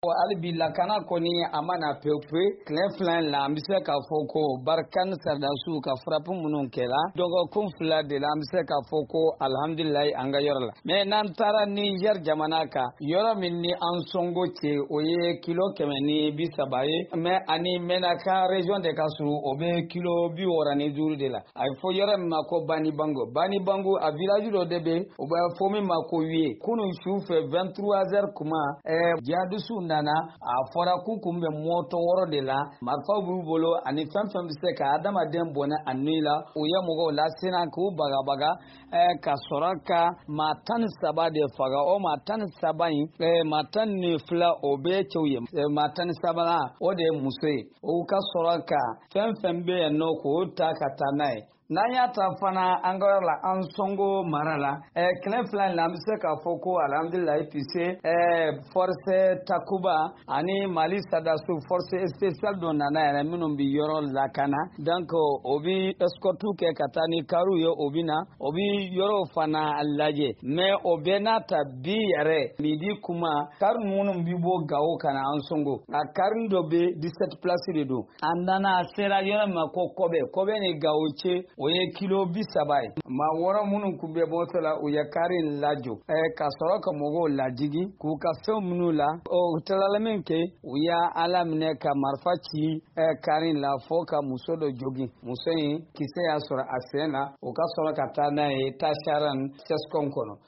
Alibi lakana koni amana pepe cleflan la mise ka foko barkan sardasu ka frapu munun kela dogo kun fla de la mise ka foko alhamdulillah anga yorla me nan tara Niger jamana ka yoro minni an songo che oye kilo kemeni bisabaye me ani menaka region de kasuru obe kilo bi worani duru de la ay fo yoro mako bani bango a village do debe oba fomi mako wie kunu shufe 23h kuma jadusu nana a fɔra k'u kun bɛ moto wɔrɔ de la marifa b'u bolo ani fɛn fɛn bɛ se ka adamaden bɔnɛ a nui la u ye mɔgɔw lasena k'u bagabaga ka sɔrɔ ka maa 13 de faga o maa 13 in maa 12 o bɛ cɛw ye maa 13 o de ye muso ye o ka sɔrɔ ka fɛn fɛn bɛ yen nɔ k'o ta ka taa n'a ye n'an y'a ta fana an ka yɔrɔ la an sɔngo mara la kɛlɛ fila in la an bɛ se k'a fɔ ko alhamdulilayi pise force takuba ani mali sadasu force spéciale dɔ nana yɛrɛ minnu bɛ yɔrɔ lakana donc o bɛ escorte kɛ ka taa ni kariw ye o bɛ na o bɛ yɔrɔw fana lajɛ mais o bɛɛ n'a ta bi yɛrɛ midi kuma kari minnu bɛ bɔ gawo ka na an sɔngo a kari dɔ bɛ 17 place de don a nana a sera yɔrɔ min ma ko kɔbɛ ni gawo cɛ o ye kilo 30 ye maa wɔɔrɔ minnu kun bɛ bɔ la u ye kari in lajɔ ka sɔrɔ ka mɔgɔw lajigi k'u ka fɛn minnu la o tilala min kɛ u y'a ala minɛ ka marifa ci kari in la fɔ ka muso dɔ jogin muso in kisɛ y'a sɔrɔ a sen na o ka sɔrɔ ka taa n'a ye tasharan sɛskɔn kɔnɔ